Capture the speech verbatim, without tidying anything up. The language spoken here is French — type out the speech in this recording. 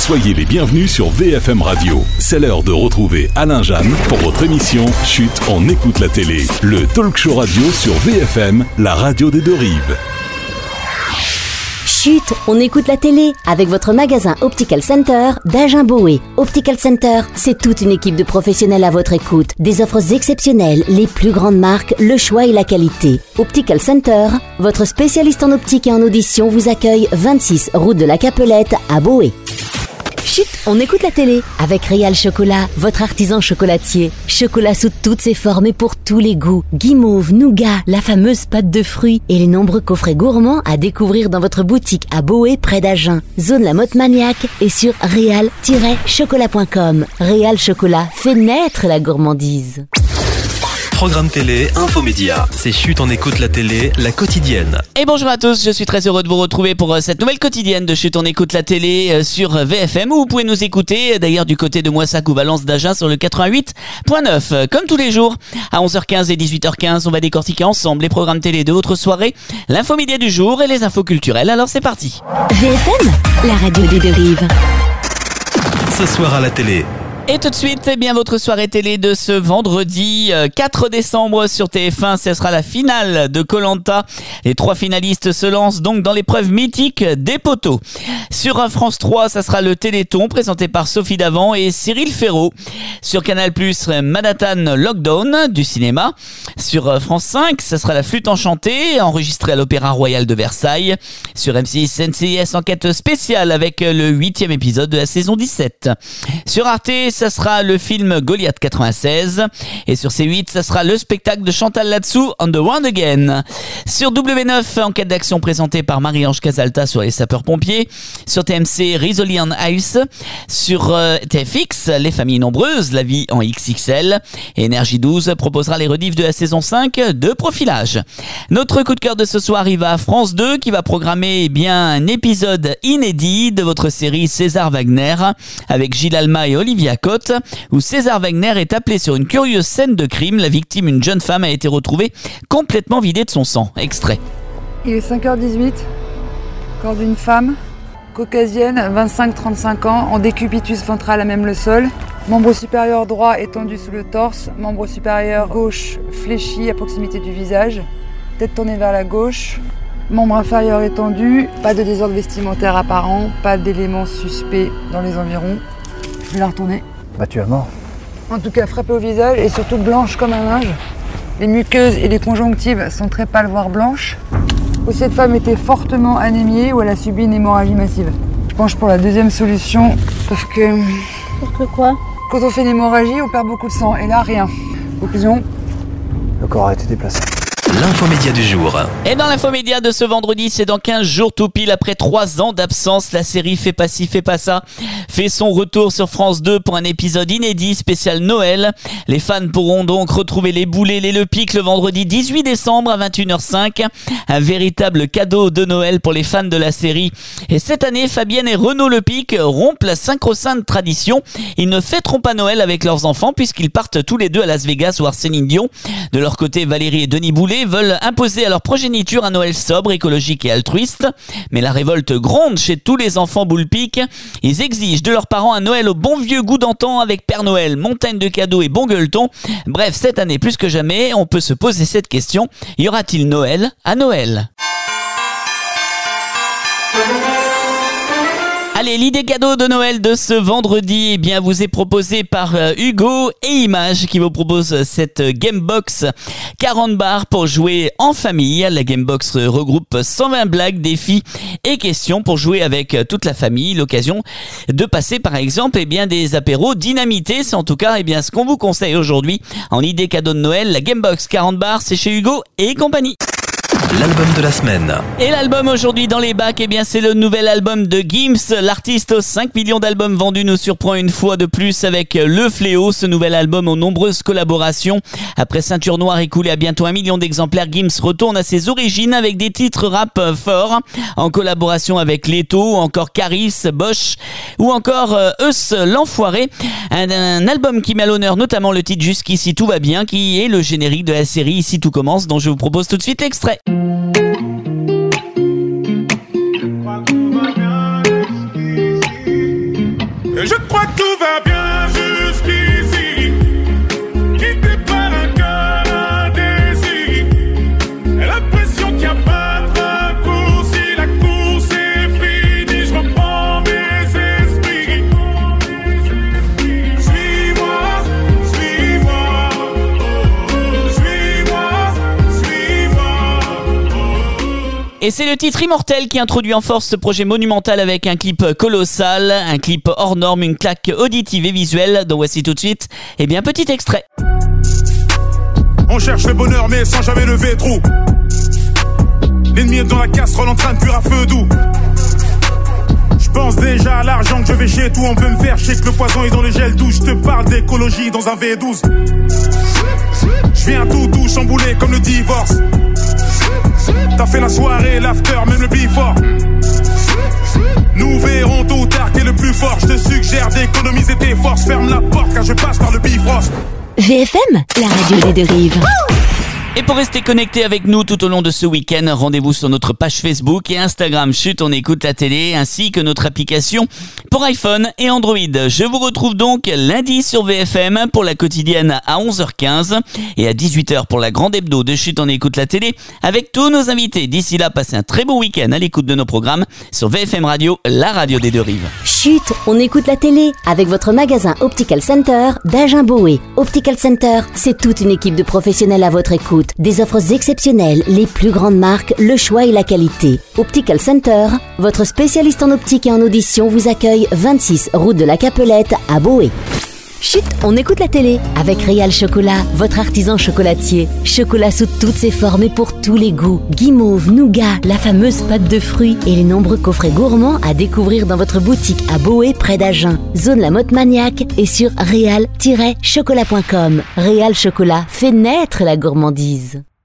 Soyez les bienvenus sur V F M Radio. C'est l'heure de retrouver Alain Jeanne pour votre émission Chut, on écoute la télé. Le talk show radio sur V F M, la radio des deux rives. Chut, on écoute la télé avec votre magasin Optical Center d'Agen-Boé. Optical Center, c'est toute une équipe de professionnels à votre écoute. Des offres exceptionnelles, les plus grandes marques, le choix et la qualité. Optical Center, votre spécialiste en optique et en audition, vous accueille vingt-six route de la Capelette à Boé. Chut, on écoute la télé avec Réal Chocolat, votre artisan chocolatier. Chocolat sous toutes ses formes et pour tous les goûts. Guimauve, nougat, la fameuse pâte de fruits et les nombreux coffrets gourmands à découvrir dans votre boutique à Boé près d'Agen. Zone La Motte Maniaque et sur réal tiret chocolat point com. Réal Chocolat fait naître la gourmandise. Programme télé, infomédia. C'est Chut, on écoute la télé, la quotidienne. Et bonjour à tous, je suis très heureux de vous retrouver pour cette nouvelle quotidienne de Chut, on écoute la télé sur V F M, où vous pouvez nous écouter d'ailleurs du côté de Moissac ou Valence d'Agen sur le quatre-vingt-huit point neuf. Comme tous les jours, à onze heures quinze et dix-huit heures quinze, on va décortiquer ensemble les programmes télé de votre soirée, l'infomédia du jour et les infos culturelles. Alors c'est parti. V F M, la radio des deux rives. Ce soir à la télé. Et tout de suite, eh bien, votre soirée télé de ce vendredi quatre décembre sur T F un, ce sera la finale de Koh-Lanta. Les trois finalistes se lancent donc dans l'épreuve mythique des poteaux. Sur France trois, ça sera le Téléthon présenté par Sophie Davant et Cyril Ferraud. Sur Canal plus, Manhattan Lockdown du cinéma. Sur France cinq, ça sera la Flûte enchantée, enregistrée à l'Opéra Royal de Versailles. Sur M six, N C I S enquête spéciale avec le huitième épisode de la saison dix-sept. Sur Arte, ça sera le film Goliath quatre-vingt-seize. Et sur C huit, ça sera le spectacle de Chantal Latsou, On the One Again. Sur W neuf, enquête d'action présentée par Marie-Ange Casalta sur les sapeurs-pompiers. Sur T M C, Rizzoli on Ice. Sur euh, T F X, Les familles nombreuses, la vie en X X L. Et Énergie douze proposera les rediffs de la saison cinq de Profilage. Notre coup de cœur de ce soir arrive à France deux, qui va programmer eh bien, un épisode inédit de votre série César Wagner avec Gilles Alma et Olivia Cotte, où César Wagner est appelé sur une curieuse scène de crime. La victime, une jeune femme, a été retrouvée complètement vidée de son sang. Extrait. Il est cinq heures dix-huit, corps d'une femme, caucasienne, vingt-cinq à trente-cinq ans, en décubitus ventral à même le sol, membre supérieur droit étendu sous le torse, membre supérieur gauche fléchi à proximité du visage, tête tournée vers la gauche, membre inférieur étendu, pas de désordre vestimentaire apparent, pas d'éléments suspects dans les environs. Je vais la retourner. Battue à mort. En tout cas frappée au visage et surtout blanche comme un linge. Les muqueuses et les conjonctives sont très pâles voire blanches. Ou cette femme était fortement anémiée ou elle a subi une hémorragie massive. Je penche pour la deuxième solution parce que... Parce que quoi ? Quand on fait une hémorragie, on perd beaucoup de sang et là rien. Conclusion. Le corps a été déplacé. L'infomédia du jour. Et dans l'infomédia de ce vendredi, c'est dans quinze jours tout pile après trois ans d'absence, la série Fais pas ci, fais pas ça fait son retour sur France deux pour un épisode inédit spécial Noël. Les fans pourront donc retrouver les boulets, les Lepic le vendredi dix-huit décembre à vingt et une heures cinq. Un véritable cadeau de Noël pour les fans de la série. Et cette année, Fabienne et Renaud Lepic rompent la sacro-sainte tradition. Ils ne fêteront pas Noël avec leurs enfants puisqu'ils partent tous les deux à Las Vegas voir Céline Dion. De leur côté, Valérie et Denis Boulet veulent imposer à leur progéniture un Noël sobre, écologique et altruiste. Mais la révolte gronde chez tous les enfants Boulpic. Ils exigent de leurs parents un Noël au bon vieux goût d'antan avec Père Noël, montagne de cadeaux et bon gueuleton. Bref, cette année plus que jamais, on peut se poser cette question. Y aura-t-il Noël à Noël ? Allez, l'idée cadeau de Noël de ce vendredi, eh bien, vous est proposée par euh, Hugo et Image qui vous propose cette Gamebox quarante barres pour jouer en famille. La Gamebox regroupe cent vingt blagues, défis et questions pour jouer avec toute la famille. L'occasion de passer par exemple eh bien, des apéros dynamités. C'est en tout cas eh bien, ce qu'on vous conseille aujourd'hui en idée cadeau de Noël. La Gamebox quarante barres, c'est chez Hugo et compagnie. L'album de la semaine. Et l'album aujourd'hui dans les bacs, eh bien c'est le nouvel album de Gims. L'artiste aux cinq millions d'albums vendus nous surprend une fois de plus avec Le Fléau. Ce nouvel album aux nombreuses collaborations. Après Ceinture Noire écoulé à bientôt un million d'exemplaires, Gims retourne à ses origines avec des titres rap forts. En collaboration avec Leto, encore Caris, Bosch ou encore euh, Eus l'Enfoiré. Un, un album qui met à l'honneur notamment le titre Jusqu'ici tout va bien, qui est le générique de la série Ici tout commence, dont je vous propose tout de suite l'extrait. Tout va bien jusqu'ici. Quitté par un cœur indécis. L'impression qu'il n'y a pas de raccourci. La course est finie. Je reprends mes esprits. Suis-moi, suis-moi. Suis-moi, suis-moi. Et c'est le titre Immortel qui introduit en force ce projet monumental avec un clip colossal, un clip hors norme, une claque auditive et visuelle dont voici tout de suite, eh bien, petit extrait. On cherche le bonheur mais sans jamais lever trou. L'ennemi est dans la casserole en train de cuire à feu doux. Je pense déjà à l'argent que je vais chez tout. On veut me faire chier que le poison est dans le gel douche. Je te parle d'écologie dans un V douze. Je viens tout doux chamboulé comme le divorce. T'as fait la soirée, l'after, même le before. Nous verrons tôt ou tard qui est le plus fort. Je te suggère d'économiser tes forces. Ferme la porte car je passe par le Bifrost. V F M, la radio des deux rives. Et pour rester connecté avec nous tout au long de ce week-end, rendez-vous sur notre page Facebook et Instagram Chut, on écoute la télé, ainsi que notre application pour iPhone et Android. Je vous retrouve donc lundi sur V F M pour la quotidienne à onze heures quinze et à dix-huit heures pour la grande hebdo de Chut, on écoute la télé avec tous nos invités. D'ici là, passez un très bon week-end à l'écoute de nos programmes sur V F M Radio, la radio des deux rives. Chut, on écoute la télé avec votre magasin Optical Center d'Agen-Boé. Optical Center, c'est toute une équipe de professionnels à votre écoute. Des offres exceptionnelles, les plus grandes marques, le choix et la qualité. Optical Center, votre spécialiste en optique et en audition, vous accueille vingt-six route de la Capelette à Boé. Chut, on écoute la télé avec Réal Chocolat, votre artisan chocolatier. Chocolat sous toutes ses formes et pour tous les goûts. Guimauve, nougat, la fameuse pâte de fruits et les nombreux coffrets gourmands à découvrir dans votre boutique à Boé près d'Agen. Zone La Motte Maniaque et sur réal tiret chocolat point com. Réal Chocolat fait naître la gourmandise.